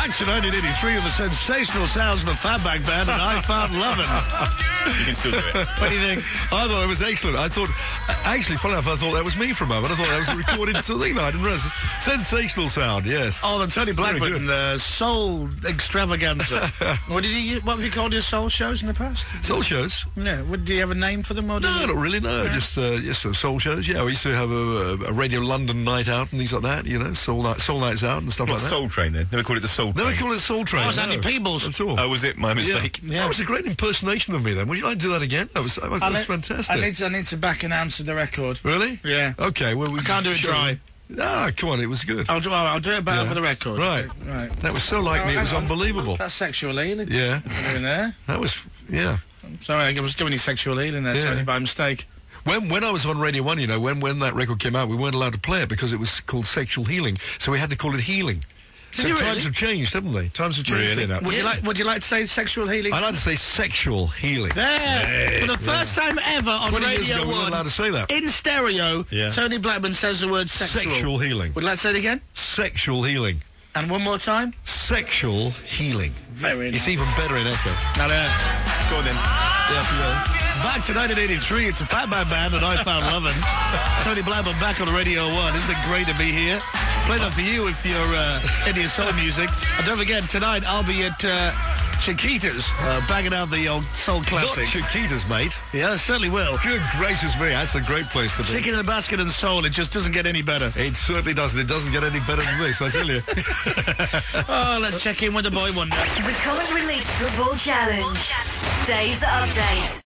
Back to 1983 with the sensational sounds of the Fatback Band and I Found Lovin'. You can still do it. What do you think? I thought it was excellent. I thought, actually, funny enough, I thought that was me for a moment. I thought that was a recorded thing. I didn't realise. Sensational sound, yes. Oh, the Tony Blackburn, the soul extravaganza. What have you called your soul shows in the past? Soul shows? Yeah. Do you have a name for them? Or No, not really, no. Yeah. Just soul shows, yeah. We used to have a Radio London night out and things like that, you know, soul nights out and stuff Not like that. Soul Train, then? Never called it the Soul Train. Never called it the Soul Train. Oh, it's Andy Peebles. That's all. Oh, was it my mistake? Yeah. That was a great impersonation of me then. Would you like to do that again? That was fantastic. I need to back and answer the record. Really? Yeah. Okay, well, I can't do it dry. Ah, come on, it was good. I'll do it better for the record. Right. Right. That was so like me, it was unbelievable. That's sexual healing. Yeah. Doing there. That was, yeah. Sorry, I was giving you sexual healing there, Tony, by mistake. When I was on Radio 1, you know, when that record came out, we weren't allowed to play it because it was called Sexual Healing, so we had to call it Healing. So times have changed, haven't they? Times have changed. Really? Would you like to say sexual healing? I'd like to say Sexual Healing. There! For the first time ever on 20 years Radio ago, we 1, weren't allowed to say that. in stereo, Tony Blackburn says the word sexual. Sexual Healing. Would you like to say it again? Sexual Healing. And one more time? Sexual Healing. Very nice. It's even better in echo. Now there. Go on then. Back to 1983, it's a Fatback Band and I Found Lovin'. Tony Blackburn back on Radio 1. Isn't it great to be here? Play that for you if you're into your soul music. And don't forget, tonight I'll be at Chiquita's, banging out the old soul classics. Not Chiquita's, mate. Yeah, it certainly will. Good gracious me, that's a great place to be. Chicken in a basket and soul, it just doesn't get any better. It certainly doesn't. It doesn't get any better than this, I tell you. Oh, let's check in with the boy wonder. The Comic Relief Football Challenge. Dave's Update.